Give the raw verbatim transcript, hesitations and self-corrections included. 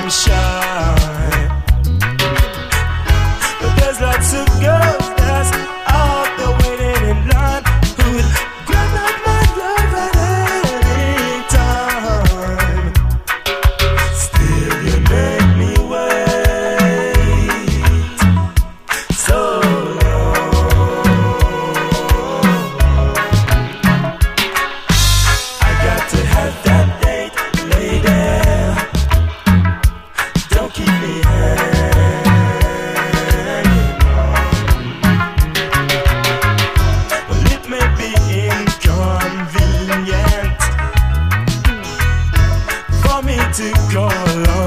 I'm shy. But there's lots of girls that's out there waiting in line who would grab up my love at any time. Still you make me wait so long. I got to have that date, lady. Don't keep me hanging on. Well, it may be inconvenient for me to call on